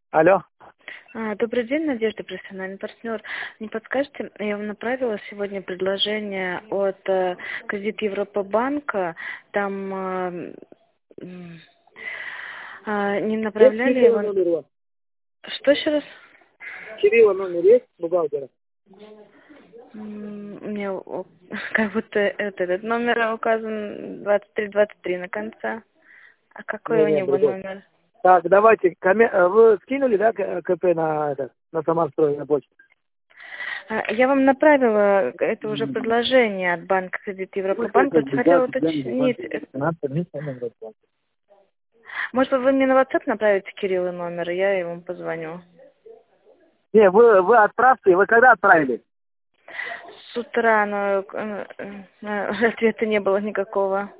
Алло. Добрый день, Надежда, профессиональный партнер. Не подскажете, я вам направила сегодня предложение от Кредит Европа банка. Там не Есть направляли Кирилла его. номер у вас? Что еще раз? Кирилла номер есть, бухгалтера? Мне как будто этот номер указан 2323 на конце. А какой у Не, него другой. номер? Так, давайте, вы скинули, да, КП на самострой, на почту? Я вам направила это уже предложение от банка Кредит Европа банк. Просто хотела уточнить. Может быть, вы мне на WhatsApp направите Кириллу номер, и я ему позвоню. Не, вы отправьте, вы когда отправили? С утра, но ответа не было никакого.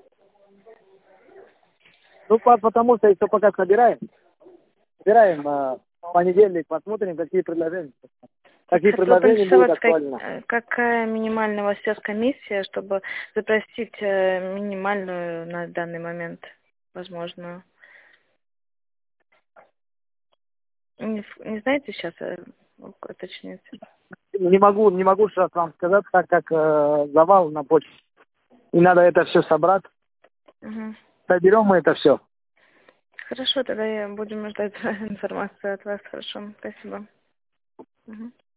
Ну, потому что еще пока собираем, в понедельник, посмотрим, какие предложения. Какие Хотела предложения будут поинтересоваться, актуальны. какая минимальная у вас сейчас комиссия, чтобы запросить минимальную на данный момент возможную. Не знаете сейчас уточнить? Не могу сейчас вам сказать, так как завал на почте. И надо это все собрать. Угу. Соберем мы это все. Хорошо, тогда будем ждать информацию от вас. Хорошо, спасибо. Угу.